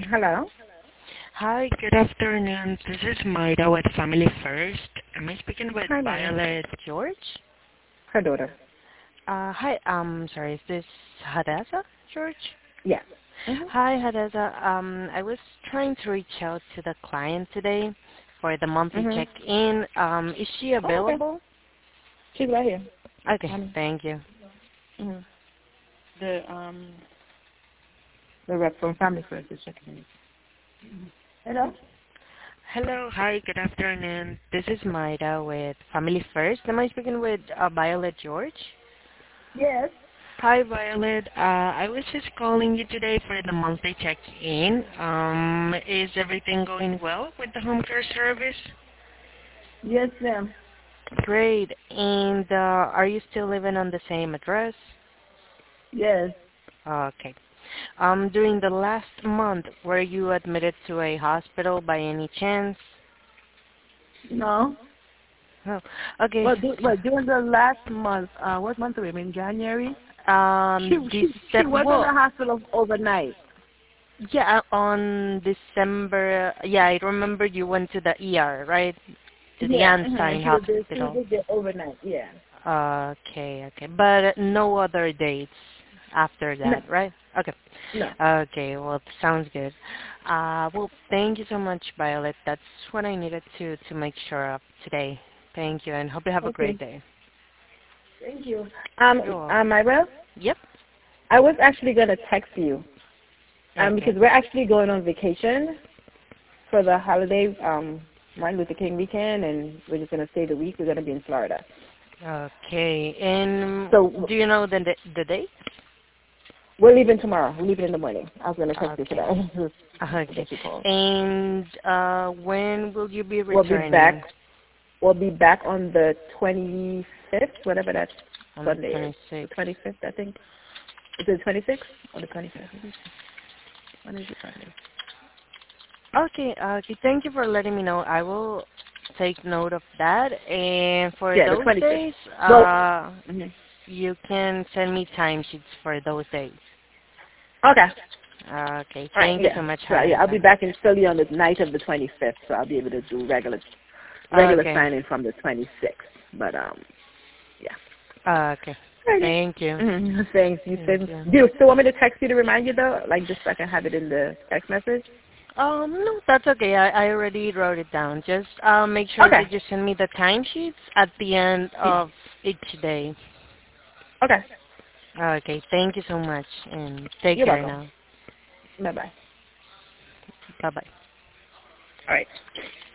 Hello. Hi, good afternoon. This is Maida with Family First. Am I speaking with Hi, Maya. Violet George? Her daughter. Hi, sorry, is this Hadassah George? Yes. Mm-hmm. Hi, Hadassah. I was trying to reach out to the client today for the monthly Mm-hmm. check-in. Is she Oh, okay. available? She's right here. Okay, Um, thank you. mm-hmm. The rep from Family First is checking in. Hello. Hello, hi, good afternoon. This is Maida with Family First. Am I speaking with Violet George? Yes. Hi, Violet. I was just calling you today for the monthly check-in. Is everything going well with the home care service? Yes, ma'am. Great. And are you still living on the same address? Yes. Okay. During the last month, were you admitted to a hospital by any chance? No. Oh, okay. Well, during the last month, what month are we in? January? She was in the Well, hospital overnight. yeah, on December. Yeah, I remember you went to the ER, right? To the Yeah. Mm-hmm. Einstein She was Hospital. there overnight. Yeah. Okay, okay. But no other dates after No. that, right? Okay. No. Okay, well, sounds good. Well, thank you so much, Violet. That's what I needed to make sure of today. Thank you, and hope you have a Okay. great day. Thank you. You're welcome. Myra, Yep. I was actually gonna text you. Because Okay. we're actually going on vacation for the holiday, Martin Luther King weekend, and we're just going to stay the week. We're going to be in Florida. Okay. And So do you know the date? we're leaving tomorrow. We're leaving in the morning. I was going to text you Okay. today. I Okay. guess you called. And when will you be We'll be back. returning? We'll be back on the 25th, whatever that On the Sunday is. The 26th. 25th, I think. Is it the 26th or the 25th? When is the Sunday? Okay, okay. Thank you for letting me know. I will take note of that. And for Yeah, the those 26th. days, Well, mhm. you can send me timesheets for those days. Okay. Okay. All right, Thank you yeah. so much, So yeah, I'll be Hadasa. back in Philly on the night of the 25th, so I'll be able to do regular Okay. signing from the 26th. But yeah. Okay. Okay. Thank you. Thanks. You Thank said. you. Do you still want me to text you to remind you though, like just so I can have it in the text message? No, that's okay. I already wrote it down. Just make sure Okay. that you send me the timesheets at the end Yeah. of each day. Okay. Okay. Thank you so much, and take You're care welcome. now. Bye bye. Bye bye. All right.